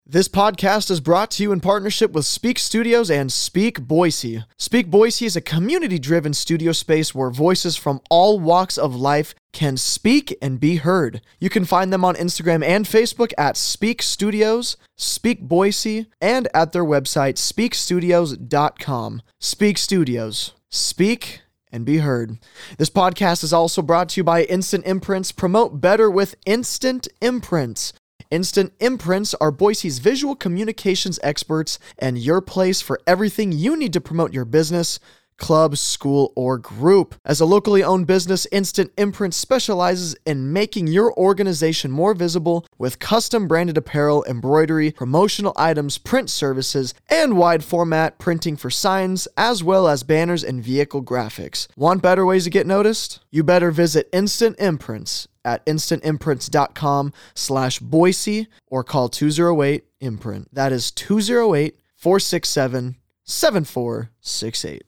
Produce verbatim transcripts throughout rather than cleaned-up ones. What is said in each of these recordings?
This podcast is brought to you in partnership with Speak Studios and Speak Boise. Speak Boise is a community-driven studio space where voices from all walks of life can speak and be heard. You can find them on Instagram and Facebook at Speak Studios, Speak Boise, and at their website, speak studios dot com. Speak Studios. Speak and be heard. This podcast is also brought to you by Instant Imprints. Promote better with Instant Imprints. Instant Imprints are Boise's visual communications experts and your place for everything you need to promote your business, club, school, or group. As a locally owned business, Instant Imprints specializes in making your organization more visible with custom branded apparel, embroidery, promotional items, print services, and wide format printing for signs, as well as banners and vehicle graphics. Want better ways to get noticed? You better visit Instant Imprints at instant imprints dot com slash Boise or call two oh eight imprint. That is two oh eight, four six seven, seven four six eight.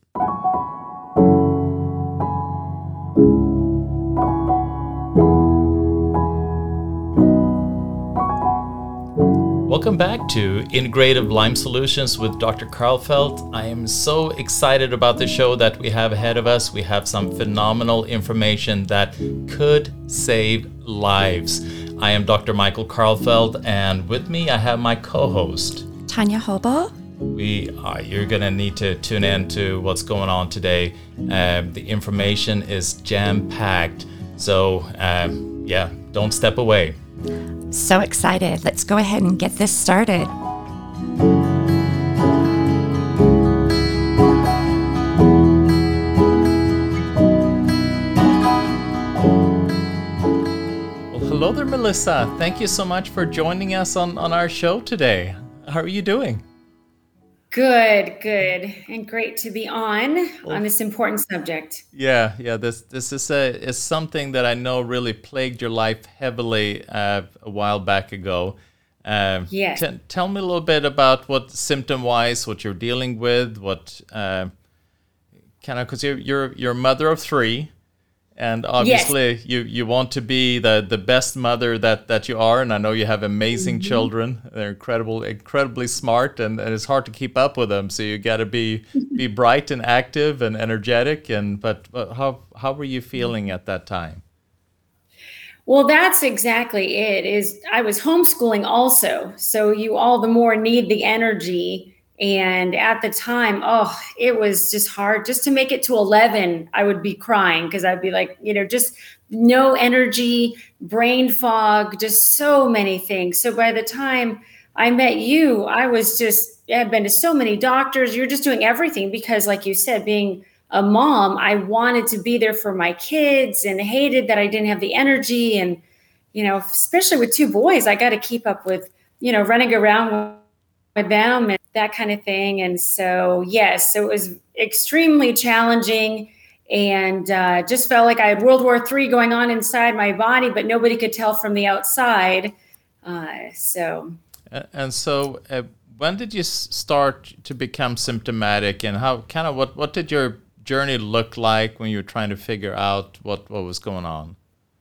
Welcome back to Integrative Lyme Solutions with Doctor Karlfeldt. I am so excited about the show that we have ahead of us. We have some phenomenal information that could save lives. I am Doctor Michael Karlfeldt, and with me I have my co-host, Tanya Hobo. We are, you're going to need to tune in to what's going on today. Uh, the information is jam-packed, so um, yeah, don't step away. So excited. Let's go ahead and get this started. Well, hello there, Melissa. Thank you so much for joining us on, on our show today. How are you doing? Good, good, and great to be on well, on this important subject. Yeah, yeah. This this is a is something that I know really plagued your life heavily uh, a while back ago. Um, yes. T- tell me a little bit about what symptom-wise, what you're dealing with, what uh, kind of because you're you're you're a mother of three. And obviously, yes. you, you want to be the, the best mother that, that you are. And I know you have amazing mm-hmm. children. They're incredible, incredibly smart, and, and it's hard to keep up with them. So you got to be be bright and active and energetic. And but, but how how were you feeling at that time? Well, that's exactly it. Is I was homeschooling also, so you all the more need the energy. And at the time, oh, it was just hard. Just to make it to eleven, I would be crying because I'd be like, you know, just no energy, brain fog, just so many things. So by the time I met you, I was just, I've been to so many doctors. You're just doing everything because, like you said, being a mom, I wanted to be there for my kids and hated that I didn't have the energy. And, you know, especially with two boys, I got to keep up with, you know, running around with them and that kind of thing. And so, yes, so it was extremely challenging and uh, just felt like I had World War Three going on inside my body, but nobody could tell from the outside. Uh, so. And so uh, when did you start to become symptomatic, and how kind of what, what did your journey look like when you were trying to figure out what, what was going on?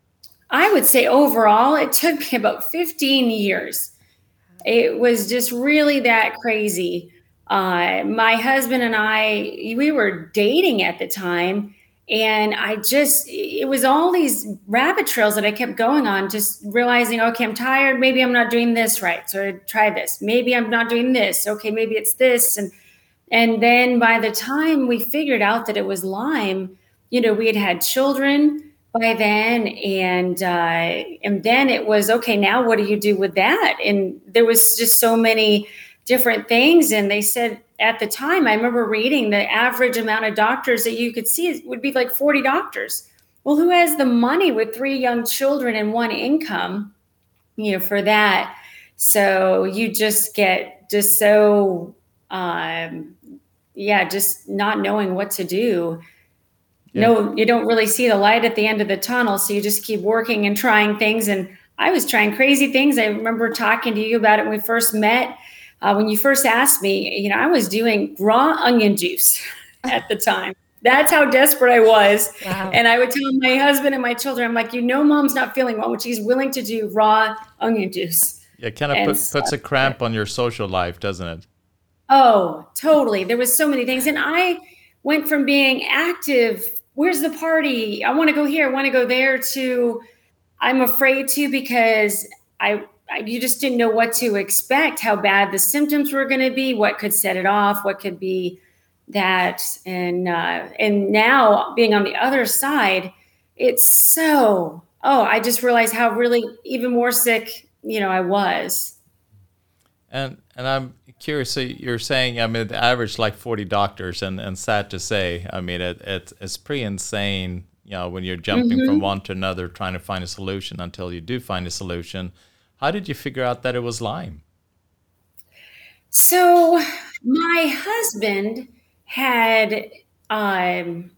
I would say overall, it took me about fifteen years. It was just really that crazy. Uh, my husband and I, we were dating at the time, and I just, it was all these rabbit trails that I kept going on, just realizing, okay, I'm tired. Maybe I'm not doing this right. So I try this. Maybe I'm not doing this. Okay, maybe it's this. And, and then by the time we figured out that it was Lyme, you know, we had had children by then. And, uh, and then it was, okay, now what do you do with that? And there was just so many different things. And they said at the time, I remember reading the average amount of doctors that you could see would be like forty doctors. Well, who has the money with three young children and one income, you know, for that? So you just get just so, um, yeah, just not knowing what to do. Yeah. No, you don't really see the light at the end of the tunnel. So you just keep working and trying things. And I was trying crazy things. I remember talking to you about it when we first met. Uh, when you first asked me, you know, I was doing raw onion juice at the time. That's how desperate I was. Wow. And I would tell my husband and my children, I'm like, you know, mom's not feeling well, but she's willing to do raw onion juice. It kind of and put, puts a cramp on your social life, doesn't it? Oh, totally. There was so many things. And I went from being active, where's the party? I want to go here, I want to go there, to I'm afraid to, because I, I you just didn't know what to expect, how bad the symptoms were going to be, what could set it off, what could be that. And uh, and now being on the other side, it's so, oh, I just realized how really even more sick, you know, I was. And and I'm curious, so you're saying, I mean, the average like forty doctors, and, and sad to say, I mean, it, it it's pretty insane, you know, when you're jumping mm-hmm. from one to another, trying to find a solution until you do find a solution. How did you figure out that it was Lyme? So my husband had, um,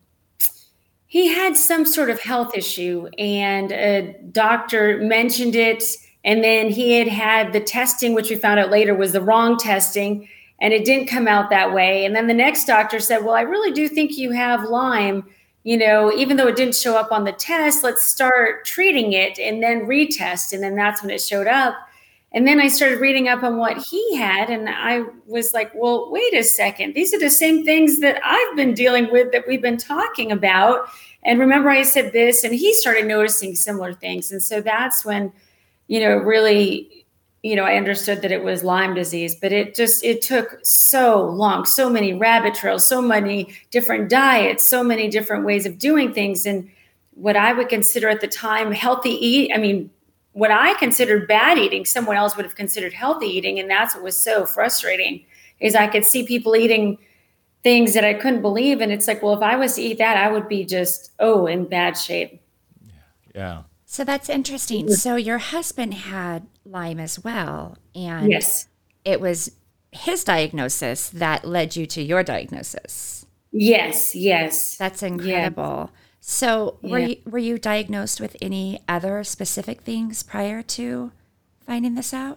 he had some sort of health issue, and a doctor mentioned it. And then he had had the testing, which we found out later was the wrong testing, and it didn't come out that way. And then the next doctor said, well, I really do think you have Lyme, you know, even though it didn't show up on the test, let's start treating it and then retest. And then that's when it showed up. And then I started reading up on what he had, and I was like, well, wait a second. These are the same things that I've been dealing with, that we've been talking about. And remember, I said this, and he started noticing similar things. And so that's when, you know, really, you know, I understood that it was Lyme disease, but it just, it took so long, so many rabbit trails, so many different diets, so many different ways of doing things. And what I would consider at the time healthy eat, I mean, what I considered bad eating, someone else would have considered healthy eating. And that's what was so frustrating, is I could see people eating things that I couldn't believe. And it's like, well, if I was to eat that, I would be just, oh, in bad shape. Yeah. So that's interesting. So your husband had Lyme as well, and yes, it was his diagnosis that led you to your diagnosis. Yes, yes. That's incredible. Yeah. So were yeah. you, were you diagnosed with any other specific things prior to finding this out?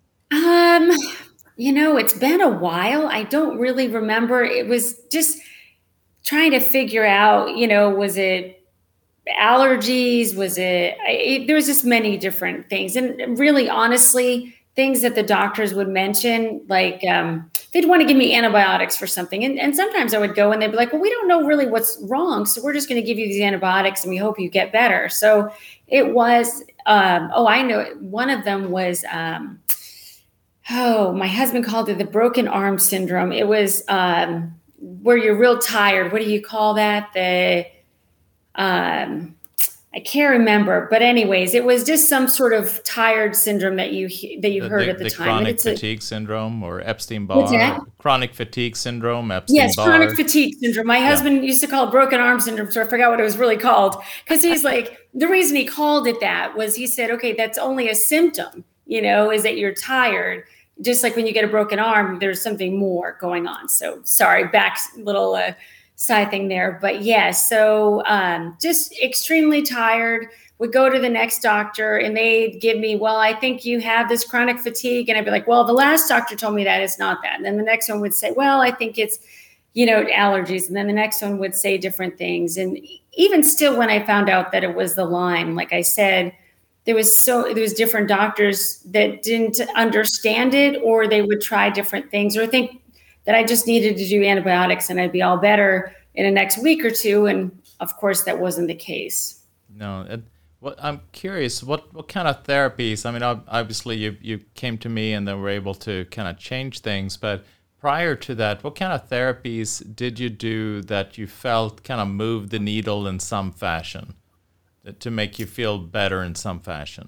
Um, you know, it's been a while. I don't really remember. It was just trying to figure out, you know, was it allergies? Was it, it, there was just many different things. And really, honestly, things that the doctors would mention, like um, they'd want to give me antibiotics for something. And, and sometimes I would go and they'd be like, well, we don't know really what's wrong, so we're just going to give you these antibiotics and we hope you get better. So it was, um, oh, I know. One of them was, um, oh, my husband called it the broken arm syndrome. It was um, where you're real tired. What do you call that? The Um, I can't remember, but anyways, it was just some sort of tired syndrome that you that you the, heard the, at the, the time. Chronic it's fatigue a, syndrome, or Epstein-Barr. Chronic fatigue syndrome, Epstein-Barr. Yes, chronic fatigue syndrome. My yeah. husband used to call it broken arm syndrome, so I forgot what it was really called. Because he's like, the reason he called it that was he said, okay, that's only a symptom, you know, is that you're tired. Just like when you get a broken arm, there's something more going on. So sorry, back little... Uh, side thing there. But yeah, so um, just extremely tired. Would go to the next doctor and they'd give me, well, I think you have this chronic fatigue. And I'd be like, well, the last doctor told me that it's not that. And then the next one would say, well, I think it's, you know, allergies. And then the next one would say different things. And even still, when I found out that it was the Lyme, like I said, there was so, there was different doctors that didn't understand it, or they would try different things, or think that I just needed to do antibiotics and I'd be all better in the next week or two. And of course, that wasn't the case. No. It, what, I'm curious, what, what kind of therapies? I mean, obviously you, you came to me and then were able to kind of change things. But prior to that, what kind of therapies did you do that you felt kind of moved the needle in some fashion, to make you feel better in some fashion?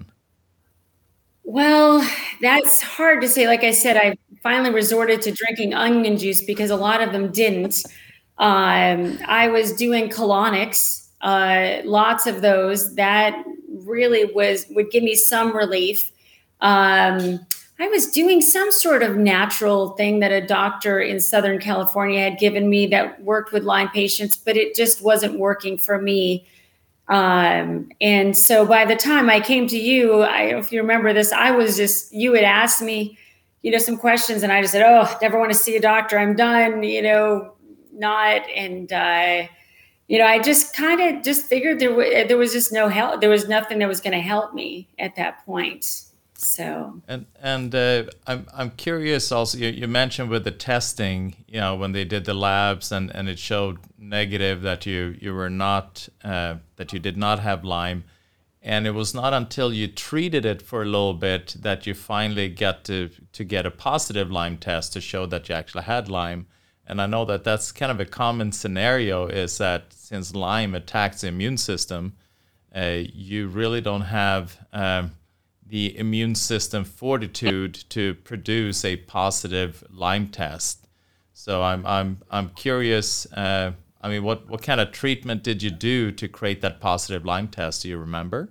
Well, that's hard to say. Like I said, I finally resorted to drinking onion juice because a lot of them didn't. Um, I was doing colonics, uh, lots of those. That really was would give me some relief. Um, I was doing some sort of natural thing that a doctor in Southern California had given me that worked with Lyme patients, but it just wasn't working for me. Um, and so by the time I came to you, I don't know if you remember this, I was just, you had asked me, you know, some questions and I just said, oh, never want to see a doctor. I'm done, you know, not. And, uh, you know, I just kind of just figured there, w- there was just no help. There was nothing that was going to help me at that point. So and and uh, I'm I'm curious also. You, you mentioned with the testing, you know, when they did the labs and, and it showed negative that you you were not uh, that you did not have Lyme, and it was not until you treated it for a little bit that you finally got to to get a positive Lyme test to show that you actually had Lyme. And I know that that's kind of a common scenario, is that since Lyme attacks the immune system, uh, you really don't have um, the immune system fortitude to produce a positive Lyme test. So I'm I'm I'm curious. Uh, I mean, what what kind of treatment did you do to create that positive Lyme test? Do you remember?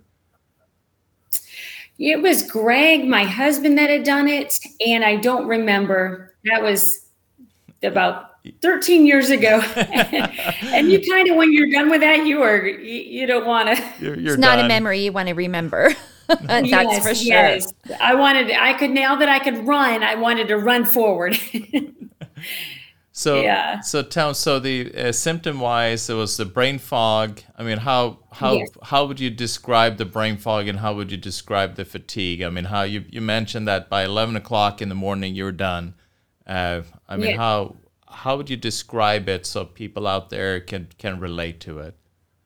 it was Greg, my husband, that had done it, and I don't remember. That was about thirteen years ago. And you kind of, when you're done with that, you are, you, you don't want to. You're, you're It's not done. a memory you want to remember. That's yes, for sure. Yes. I wanted, I could, now that I could run, I wanted to run forward. So, Yeah. so tell so the uh, symptom wise, it was the brain fog. I mean, how how Yes. how would you describe the brain fog, and how would you describe the fatigue? I mean, how you, you mentioned that by eleven o'clock in the morning you were done. Uh, I mean, Yeah. how how would you describe it so people out there can can relate to it?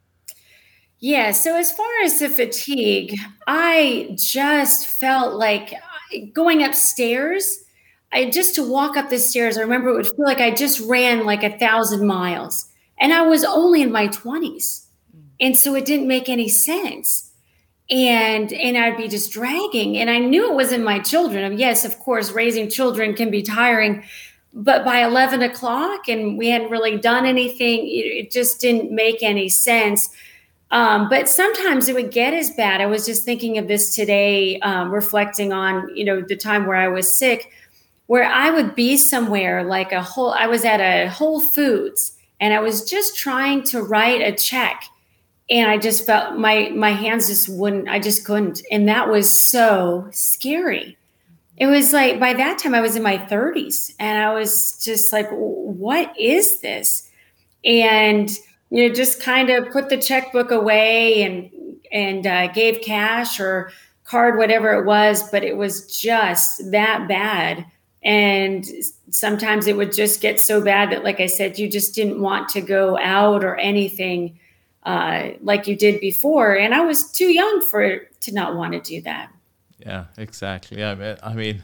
Yeah. So as far as the fatigue, I just felt like going upstairs. I just to walk up the stairs, I remember it would feel like I just ran like a thousand miles, and I was only in my twenties, and so it didn't make any sense. And and I'd be just dragging, and I knew it wasn't my children. And yes, of course, raising children can be tiring, but by eleven o'clock, and we hadn't really done anything, it, it just didn't make any sense. Um, but sometimes it would get as bad. I was just thinking of this today, um, reflecting on, you know, the time where I was sick, where I would be somewhere like a whole, I was at a Whole Foods, and I was just trying to write a check, and I just felt my, my hands just wouldn't, I just couldn't. And that was so scary. It was like, by that time I was in my thirties, and I was just like, what is this? And, you know, just kind of put the checkbook away and, and uh, gave cash or card, whatever it was, but it was just that bad. And sometimes it would just get so bad that, like I said, you just didn't want to go out or anything uh, like you did before. And I was too young for to not want to do that. Yeah, exactly. Yeah, I mean, I mean,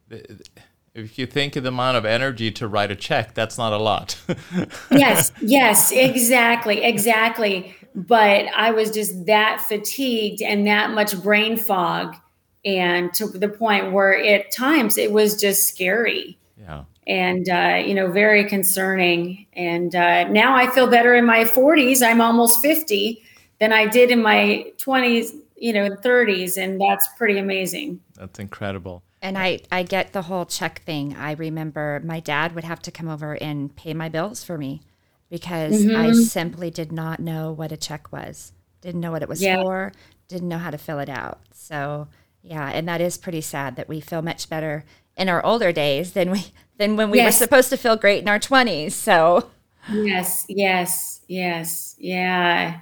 if you think of the amount of energy to write a check, that's not a lot. Yes, yes, exactly, exactly. But I was just that fatigued and that much brain fog, and to the point where at times it was just scary. Yeah. And, uh, you know, very concerning. And uh, now I feel better in my forties. I'm almost fifty than I did in my twenties, you know, thirties. And that's pretty amazing. That's incredible. And I, I get the whole check thing. I remember my dad would have to come over and pay my bills for me because Mm-hmm. I simply did not know what a check was. Didn't know what it was Yeah. for. Didn't know how to fill it out. So, yeah, and that is pretty sad that we feel much better in our older days than we than when we Yes. were supposed to feel great in our twenties. So, Yes, yes, yes, yeah.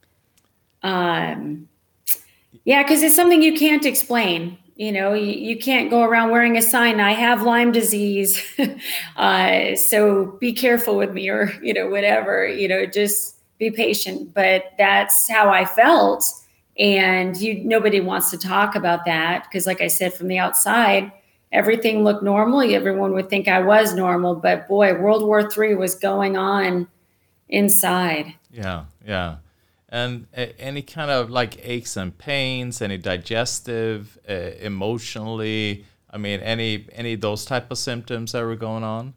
Um, yeah, because it's something you can't explain. You know, you, you can't go around wearing a sign, I have Lyme disease. uh, so be careful with me, or, you know, whatever, you know, just be patient. But that's how I felt. And you, nobody wants to talk about that because, like I said, from the outside, everything looked normal. Everyone would think I was normal, but boy, World War Three was going on inside. Yeah, yeah. And uh, any kind of like aches and pains, any digestive, uh, emotionally, I mean, any any of those type of symptoms that were going on?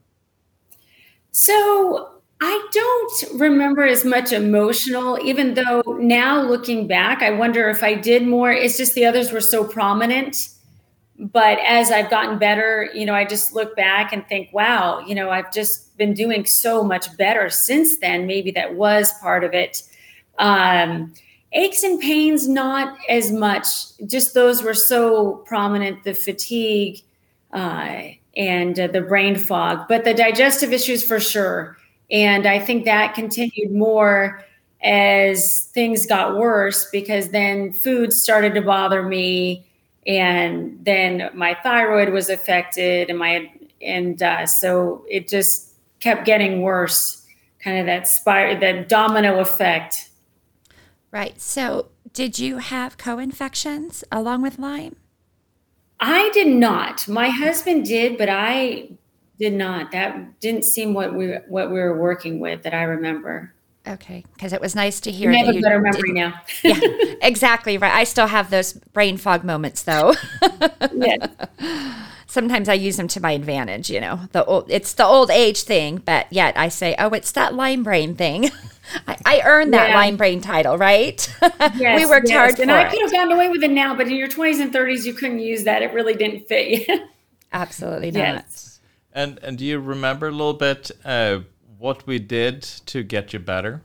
So I don't remember as much emotional, even though now looking back, I wonder if I did more. It's just the others were so prominent. But as I've gotten better, you know, I just look back and think, wow, you know, I've just been doing so much better since then. Maybe that was part of it. Um, aches and pains, not as much. Just those were so prominent, the fatigue uh, and uh, the brain fog, but the digestive issues for sure. And I think that continued more as things got worse, because then food started to bother me. and then my thyroid was affected, and my and uh, so it just kept getting worse. Kind of that spiral, that domino effect. Right. So, did you have co-infections along with Lyme? I did not. My husband did, but I did not. That didn't seem what we what we were working with that I remember. Okay, because it was nice to hear. I have that a you better memory didn't- now. Yeah, exactly right. I still have those brain fog moments, though. Yes. Sometimes I use them to my advantage. You know, the old, it's the old age thing, but yet I say, "Oh, it's that Lyme brain thing." I, I earned that Yeah. Lyme brain title, right? Yes, We worked yes. hard for and I it. could have gotten away with it now, but in your twenties and thirties, you couldn't use that. It really didn't fit you. Absolutely Yes. not. And and do you remember a little bit uh, what we did to get you better?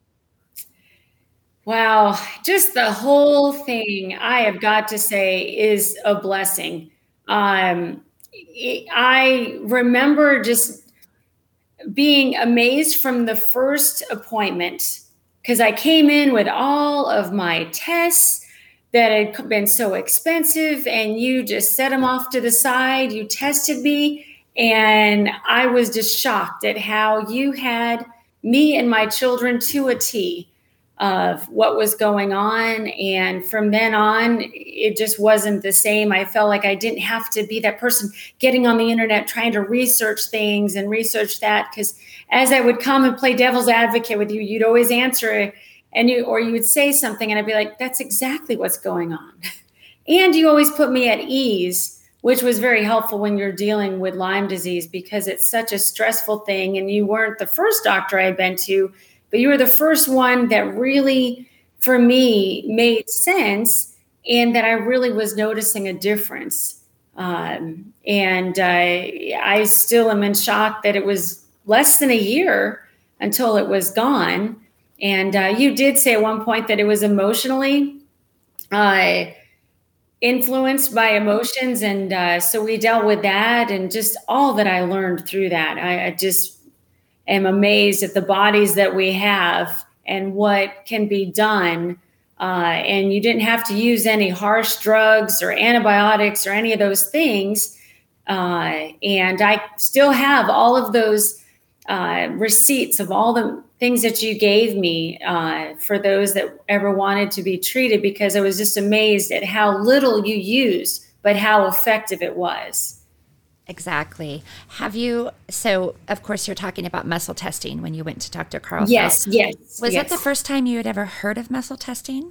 Wow, just the whole thing, I have got to say, is a blessing. Um, I remember just being amazed from the first appointment because I came in with all of my tests that had been so expensive, and you just set them off to the side. You tested me, and I was just shocked at how you had me and my children to a T of what was going on. And from then on, it just wasn't the same. I felt like I didn't have to be that person getting on the internet trying to research things and research that, because as I would come and play devil's advocate with you, you'd always answer and you or you would say something and I'd be like, that's exactly what's going on. And you always put me at ease, which was very helpful when you're dealing with Lyme disease, because it's such a stressful thing. And you weren't the first doctor I'd been to, but you were the first one that really, for me, made sense and that I really was noticing a difference. Um, and uh, I still am in shock that it was less than a year until it was gone. And uh, you did say at one point that it was emotionally uh, influenced by emotions. And uh, so we dealt with that and just all that I learned through that. I, I just am amazed at the bodies that we have and what can be done. Uh, and you didn't have to use any harsh drugs or antibiotics or any of those things. Uh, and I still have all of those uh, receipts of all the things that you gave me uh, for those that ever wanted to be treated, because I was just amazed at how little you used, but how effective it was. Exactly. Have you, so of course you're talking about muscle testing when you went to Doctor Carl. Yes, yes. Was yes. that the first time you had ever heard of muscle testing?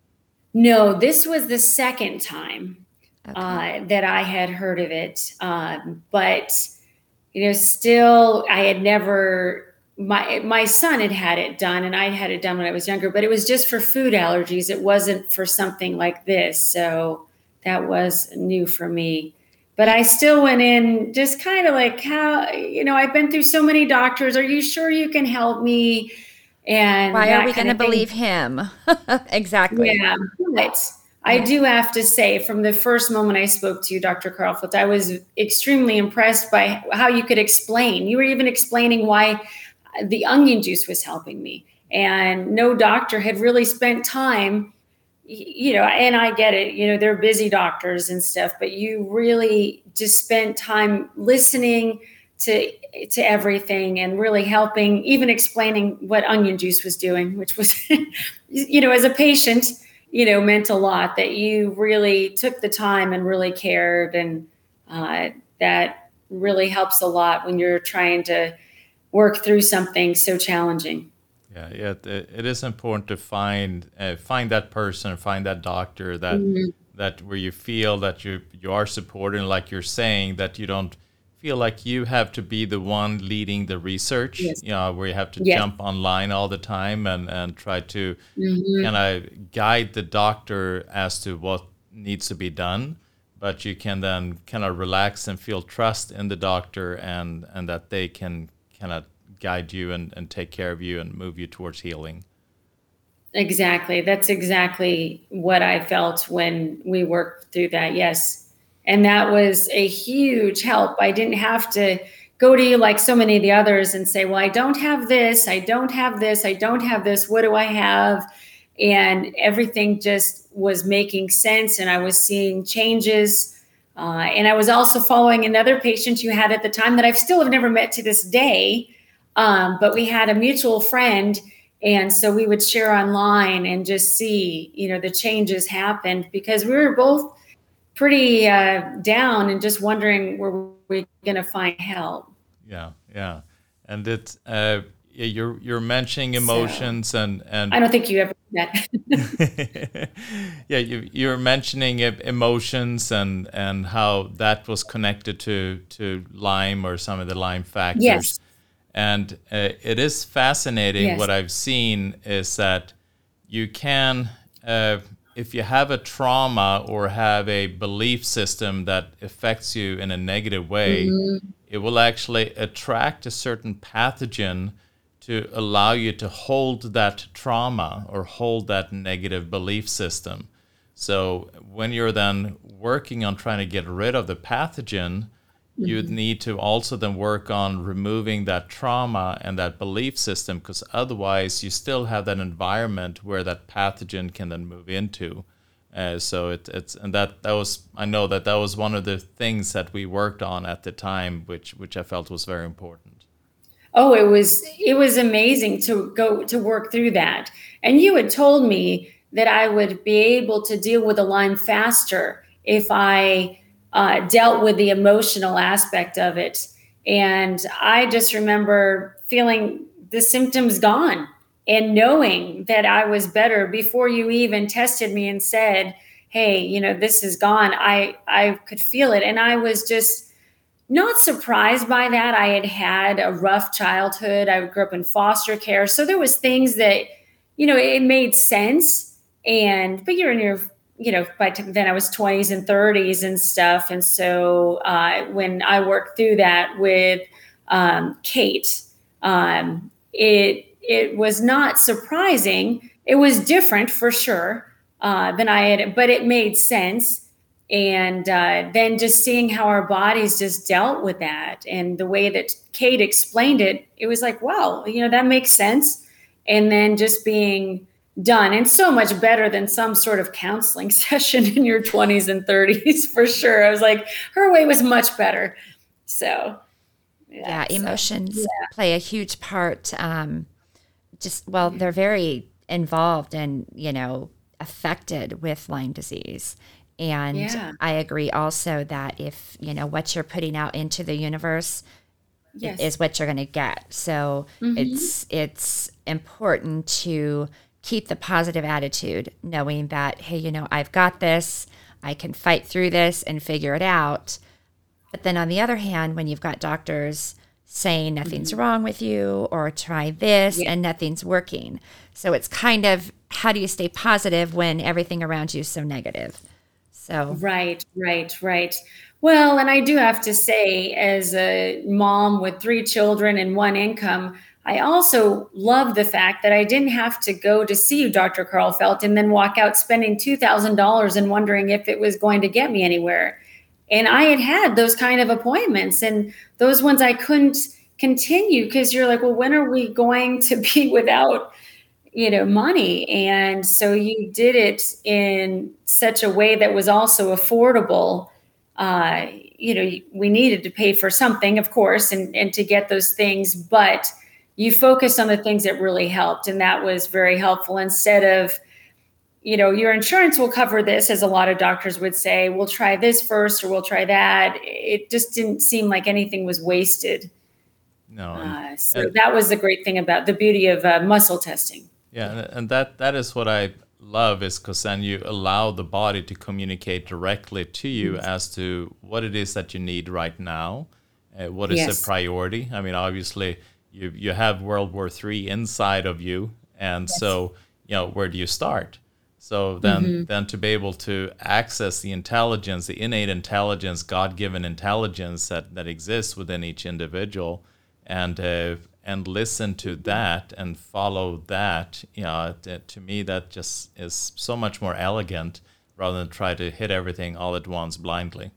No, this was the second time Okay. uh, that I had heard of it. Um, but, you know, still, I had never, my, my son had had it done and I had it done when I was younger, but it was just for food allergies. It wasn't for something like this. So that was new for me. But I still went in just kind of like, how, you know, I've been through so many doctors. Are you sure you can help me? And Why that are we kind going to of thing. believe him? Exactly. Yeah, but I do have to say, from the first moment I spoke to you, Doctor Carlfeld, I was extremely impressed by how you could explain. You were even explaining why the onion juice was helping me. And no doctor had really spent time, you know, and I get it, you know, they're busy doctors and stuff, but you really just spent time listening to to everything and really helping, even explaining what onion juice was doing, which was, you know, as a patient, you know, meant a lot that you really took the time and really cared. And uh, that really helps a lot when you're trying to work through something so challenging. Yeah, yeah, it, it is important to find uh, find that person, find that doctor that Mm-hmm. that where you feel that you you are supported, and like you're saying, that you don't feel like you have to be the one leading the research. Yes. You know, where you have to Yes. jump online all the time and and try to Mm-hmm. kind of guide the doctor as to what needs to be done. But you can then kind of relax and feel trust in the doctor, and and that they can kind of guide you and, and take care of you and move you towards healing. Exactly. That's exactly what I felt when we worked through that. Yes. And that was a huge help. I didn't have to go to you like so many of the others and say, well, I don't have this. I don't have this. I don't have this. What do I have? and everything just was making sense, and I was seeing changes. Uh, and I was also following another patient you had at the time that I've still have never met to this day. Um, but we had a mutual friend. And so we would share online and just see, you know, the changes happened, because we were both pretty uh, down and just wondering, were we going to find help? Yeah. Yeah. And it's, uh, you're, you're mentioning emotions so, and, and I don't think you ever met. Yeah, you, you're mentioning emotions and, and how that was connected to, to Lyme or some of the Lyme factors. Yes. And uh, it is fascinating. Yes. What I've seen is that you can, uh, if you have a trauma or have a belief system that affects you in a negative way, mm-hmm. it will actually attract a certain pathogen to allow you to hold that trauma or hold that negative belief system. So when you're then working on trying to get rid of the pathogen, mm-hmm. you need to also then work on removing that trauma and that belief system, because otherwise you still have that environment where that pathogen can then move into. Uh, so it, it's and that that was I know that that was one of the things that we worked on at the time, which which I felt was very important. Oh, it was it was amazing to go to work through that. And you had told me that I would be able to deal with the Lyme faster if I uh, dealt with the emotional aspect of it. And I just remember feeling the symptoms gone and knowing that I was better before you even tested me and said, hey, you know, this is gone. I, I could feel it. And I was just not surprised by that. I had had a rough childhood. I grew up in foster care. So there was things that, you know, it made sense. And, but you're in your, you know, by t- then I was twenties and thirties and stuff. And so uh, when I worked through that with um, Kate, um, it, it was not surprising. It was different for sure uh, than I had, but it made sense. And uh, then just seeing how our bodies just dealt with that and the way that Kate explained it, it was like, wow, you know, that makes sense. And then just being done, and so much better than some sort of counseling session in your twenties and thirties, for sure. I was like, her way was much better. So, yeah, yeah emotions so, yeah. play a huge part. Um, just, well, they're very involved and, you know, affected with Lyme disease. And yeah. I agree also that if, you know, what you're putting out into the universe yes. is what you're going to get. So mm-hmm. it's it's important to keep the positive attitude, knowing that, hey, you know, I've got this, I can fight through this and figure it out. But then on the other hand, when you've got doctors saying nothing's mm-hmm. wrong with you or try this yeah. and nothing's working. So it's kind of, how do you stay positive when everything around you is so negative? So. Right, right, right. Well, and I do have to say, as a mom with three children and one income, I also love the fact that I didn't have to go to see you, Doctor Karlfeldt, and then walk out spending two thousand dollars and wondering if it was going to get me anywhere. And I had had those kind of appointments, and those ones I couldn't continue because you're like, well, when are we going to be without you know, money? And so you did it in such a way that was also affordable. Uh, you know, we needed to pay for something, of course, and, and to get those things, but you focused on the things that really helped. And that was very helpful instead of, you know, your insurance will cover this, as a lot of doctors would say, we'll try this first, or we'll try that. It just didn't seem like anything was wasted. No. Uh, so and- that was the great thing about the beauty of uh, muscle testing. Yeah, and that, that is what I love, is because then you allow the body to communicate directly to you mm-hmm. as to what it is that you need right now, uh, what is yes. the priority. I mean, obviously, you you have World War Three inside of you, and yes. so, you know, where do you start? So then, mm-hmm. then to be able to access the intelligence, the innate intelligence, God-given intelligence that, that exists within each individual, and uh, and listen to that and follow that, you know, to, to me, that just is so much more elegant rather than try to hit everything all at once blindly.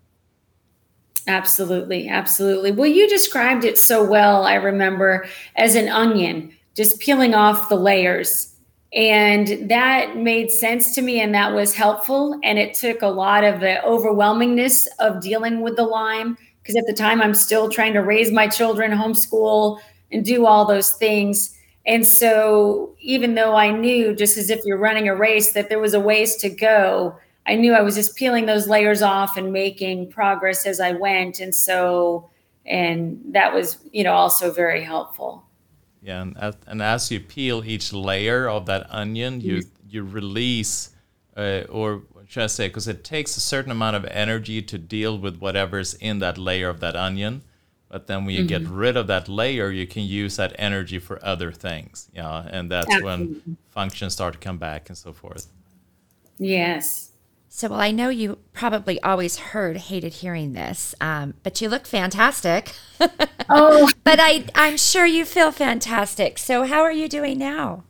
Absolutely. Absolutely. Well, you described it so well, I remember, as an onion, just peeling off the layers And that made sense to me, and that was helpful. And it took a lot of the overwhelmingness of dealing with the Lyme, because at the time I'm still trying to raise my children, homeschool, and do all those things. And so even though I knew, just as if you're running a race, that there was a ways to go, I knew I was just peeling those layers off and making progress as I went. And so, and that was, you know, also very helpful. Yeah, and as, and as you peel each layer of that onion, you mm-hmm. you release, uh, or what should I say, because it takes a certain amount of energy to deal with whatever's in that layer of that onion. But then when you mm-hmm. get rid of that layer, you can use that energy for other things. Yeah, and that's Absolutely. When functions start to come back and so forth. Yes. So, well, I know you probably always heard, hated hearing this, um, but you look fantastic. Oh. But I, I'm sure you feel fantastic. So how are you doing now?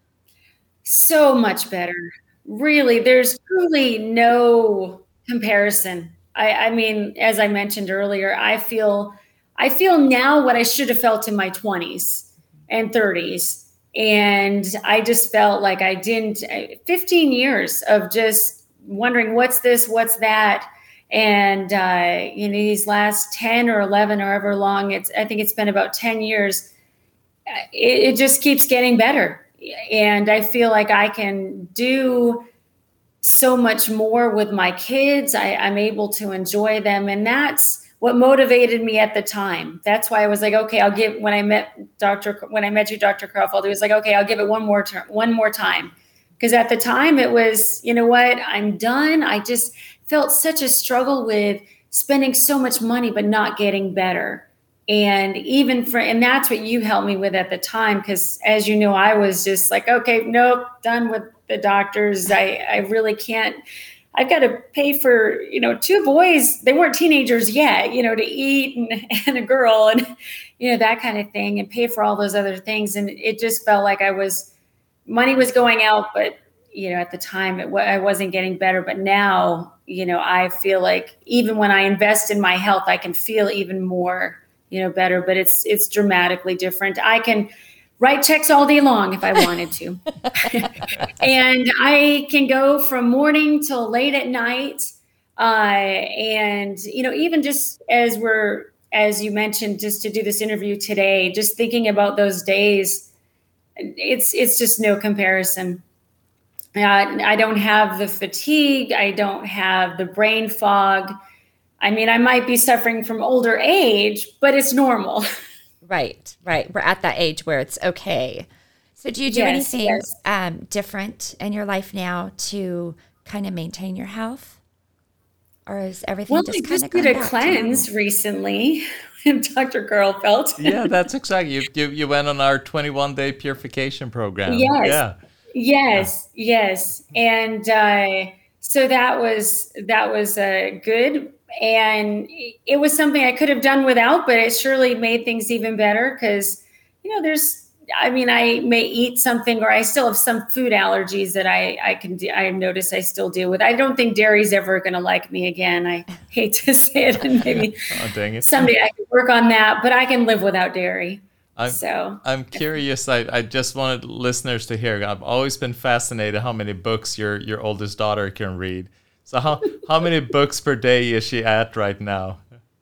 So much better. Really, there's truly no comparison. I, I mean, as I mentioned earlier, I feel, I feel now what I should have felt in my twenties and thirties. And I just felt like I didn't, fifteen years of just wondering what's this, what's that. And, uh, you know, these last ten or eleven or however long it's, I think it's been about ten years. It, it just keeps getting better. And I feel like I can do so much more with my kids. I, I'm able to enjoy them. And that's what motivated me at the time. That's why I was like, okay, I'll give, when I met Doctor when I met you, Doctor Crowfold, it was like, okay, I'll give it one more term, one more time. Because at the time it was, you know what, I'm done. I just felt such a struggle with spending so much money, but not getting better. And even for, and that's what you helped me with at the time. Because as you know, I was just like, okay, nope, done with the doctors. I, I really can't, I've got to pay for, you know, two boys. They weren't teenagers yet, you know, to eat and, and a girl and, you know, that kind of thing, and pay for all those other things. And it just felt like I was, money was going out, but, you know, at the time it, I wasn't getting better. But now, you know, I feel like even when I invest in my health, I can feel even more, you know, better, but it's, it's dramatically different. I can write checks all day long if I wanted to. And I can go from morning till late at night. Uh, and, you know, even just as we're, as you mentioned, just to do this interview today, just thinking about those days, it's, it's just no comparison. Uh, I don't have the fatigue. I don't have the brain fog. I mean, I might be suffering from older age, but it's normal. Right, right. We're at that age where it's okay. So do you do yes, anything yes. um, different in your life now to kind of maintain your health? Or is everything well, just I kind of just did a cleanse recently with Doctor Girlfelt. Yeah, that's exactly. You, you you went on our twenty-one day purification program. Yes. Yeah. Yes. Yeah. Yes. And uh, so that was that was uh, good. And it was something I could have done without, but it surely made things even better because, you know, there's, I mean, I may eat something, or I still have some food allergies that I, I can, do, I notice I still deal with. I don't think dairy's ever going to like me again. I hate to say it, and maybe oh, dang it. someday I can work on that, but I can live without dairy. I'm, so I'm curious. I, I just wanted listeners to hear. I've always been fascinated how many books your, your oldest daughter can read. So how, how many books per day is she at right now?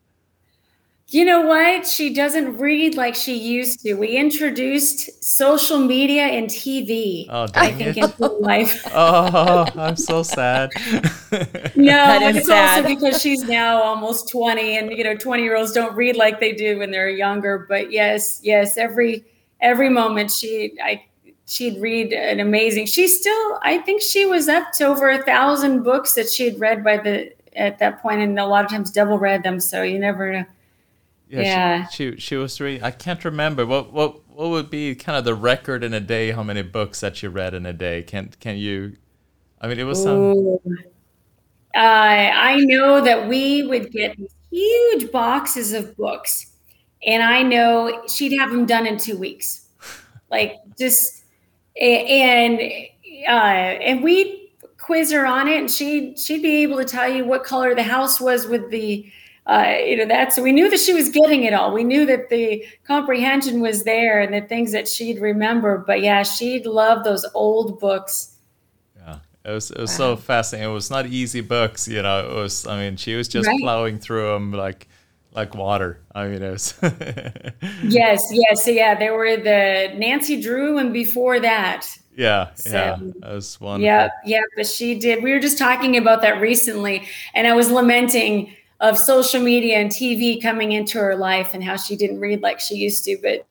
You know what? She doesn't read like she used to. We introduced social media and T V, oh, dang I think, it. into life. Oh, I'm so sad. No, it's sad. Also because she's now almost twenty, and, you know, twenty-year-olds don't read like they do when they're younger. But yes, yes, every every moment she, I, she'd read an amazing. She still, I think she was up to over a thousand books that she had read by the at that point, and a lot of times double read them. So you never know. Yeah, yeah. She, she she was reading. I can't remember what what what would be kind of the record in a day. How many books that you read in a day? Can can you? I mean, it was some. Ooh. Uh, I know that we would get these huge boxes of books, and I know she'd have them done in two weeks, like just and uh, and we'd quiz her on it, and she she'd be able to tell you what color the house was with the uh, you know, that's, we knew that she was getting it all. We knew that the comprehension was there and the things that she'd remember. But yeah, she'd love those old books. Yeah, it was, it was wow. so fascinating. It was not easy books, you know, it was, I mean, she was just right. plowing through them like, like water. I mean, it was. yes, yes. Yeah, there were the Nancy Drew and before that. Yeah, so, yeah, that was wonderful. Yeah, yeah, but she did. We were just talking about that recently, and I was lamenting of social media and T V coming into her life and how she didn't read like she used to. But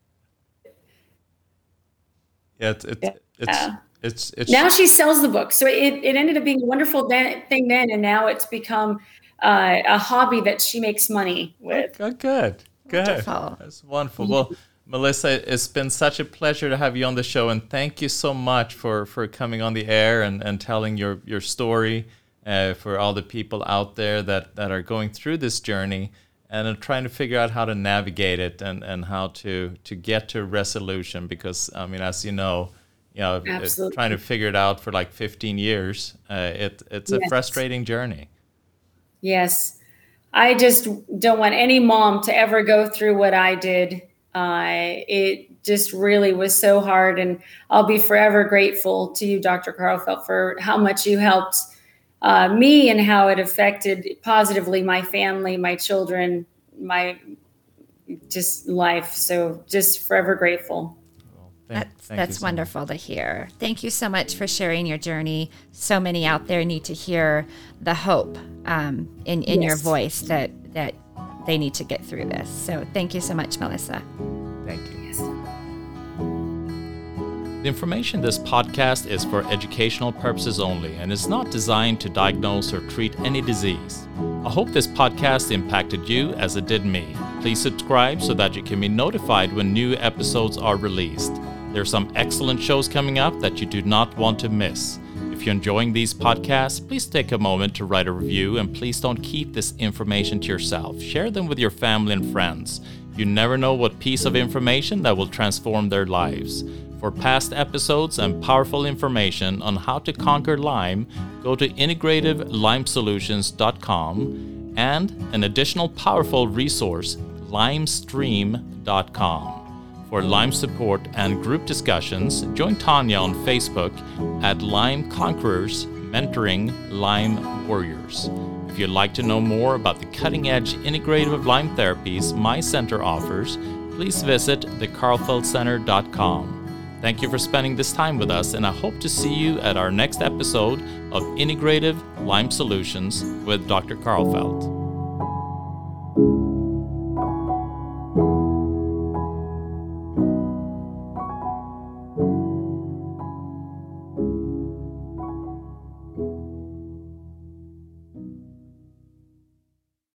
yeah, it, it, yeah. it's it's it's now she sells the book, so it, it ended up being a wonderful de- thing then, and now it's become uh, a hobby that she makes money with. Oh, good, good, wonderful. That's wonderful. Well, Melissa, it's been such a pleasure to have you on the show, and thank you so much for, for coming on the air and, and telling your, your story uh, for all the people out there that, that are going through this journey and are trying to figure out how to navigate it and, and how to, to get to resolution. Because, I mean, as you know, you know, it, trying to figure it out for like fifteen years, uh, it it's yes. a frustrating journey. Yes. I just don't want any mom to ever go through what I did. Uh, it just really was so hard, and I'll be forever grateful to you, Doctor Karlfeldt, for how much you helped uh, me and how it affected positively my family, my children, my just life. So just forever grateful. Well, thank, that's thank that's so wonderful much. to hear. Thank you so much for sharing your journey. So many out there need to hear the hope um, in, in yes. your voice that that they need to get through this. So thank you so much, Melissa. Thank you. Yes. The information in this podcast is for educational purposes only and is not designed to diagnose or treat any disease. I hope this podcast impacted you as it did me. Please subscribe so that you can be notified when new episodes are released. There are some excellent shows coming up that you do not want to miss. If you're enjoying these podcasts, please take a moment to write a review, and please don't keep this information to yourself. Share them with your family and friends. You never know what piece of information that will transform their lives. For past episodes and powerful information on how to conquer Lyme, go to integrative lyme solutions dot com, and an additional powerful resource, lyme stream dot com. For Lyme support and group discussions, join Tanya on Facebook at Lyme Conquerors Mentoring Lyme Warriors. If you'd like to know more about the cutting-edge integrative Lyme therapies my center offers, please visit the karlfeldt center dot com. Thank you for spending this time with us, and I hope to see you at our next episode of Integrative Lyme Solutions with Doctor Karlfeldt.